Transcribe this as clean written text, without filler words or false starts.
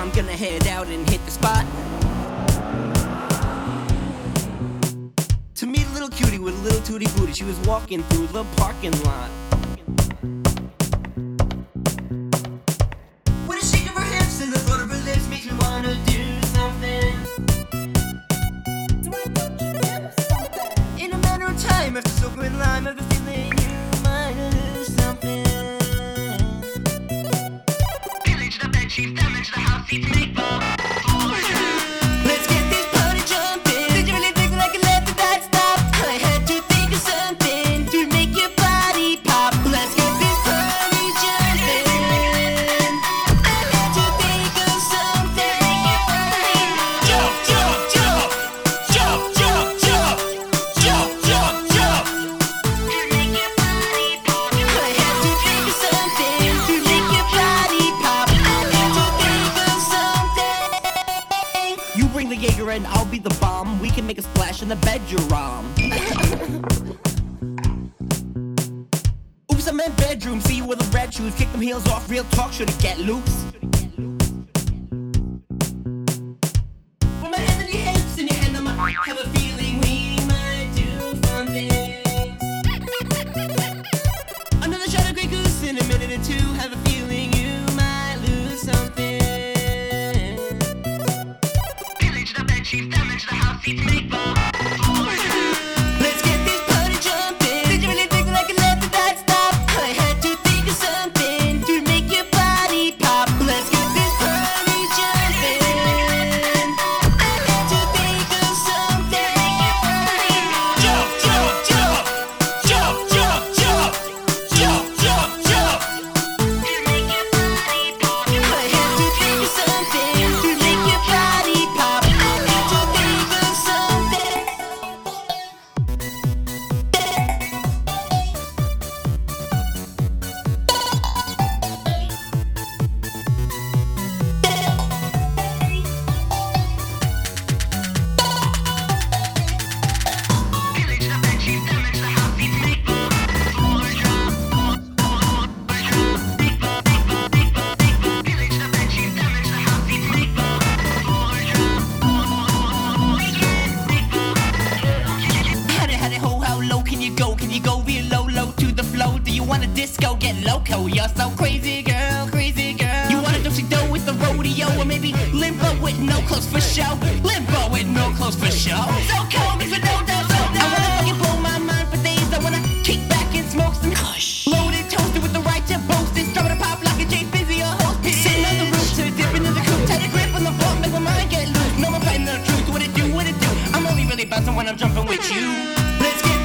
I'm gonna head out and hit the spot. To meet a little cutie with a little tootie booty, she was walking through the parking lot. With a shake of her hips and the thought of her lips makes me wanna do something. In a matter of time, after soaking with lime, I've been feeling you might lose something. Feeling to the bed sheets, damage to the house seats, make love. Let's get this party jumping. Did you really think that I could let the night stop? I had to think of something to make your body pop. Let's get this party jumping. I had to think of something. Jump, jump, jump, jump, jump, jump, jump, jump, jump. To make your body pop. I had to think of something to make your body pop. I had to think of something. You bring the Jaeger and I'll be the bomb. We can make a splash in the bedroom. Oops, I meant bedroom. See you with the red shoes. Kick them heels off. Real talk, should it get loose? Put my hand on your hips and your hand on my. Have a feeling we might do fun things. Another shot of Grey Goose in a minute or two. Have a feeling you might lose something. Pillage the bed sheets, damage the house seats, make love. Let's get this party jumping. Did you really think that I could let the night stop? I had to think of something to make your body pop. Let's get this party jumping. I had to think of something. Jump, jump, jump, jump, jump, jump, jump, jump, jump. To make your body pop. I had to think of something to make your body pop. I had to think of something. Pillage the bed sheets, damage the house seats, make love. Pillage the bed sheets, damage the house seats, make love. Had it, ho, how low can you go? Can you go real low, low to the flow? Do you wanna disco, get loco? You're so crazy, girl, crazy girl. You wanna do with the rodeo, or maybe limbo with no clothes for show? Limbo with no clothes for show. So cold, me for no doubt, so I wanna fucking blow my mind for days. I wanna kick back and smoke some kush. Loaded, toasted with the right to boast. It's dropping a pop like a Jay Busy or host. Sitting on the roof to dip into the coupe. Tight a grip on the floor, make my mind get loose. No more fighting the truth, what it do, what it do. I'm only really bouncing when I'm jumping with you. Let's get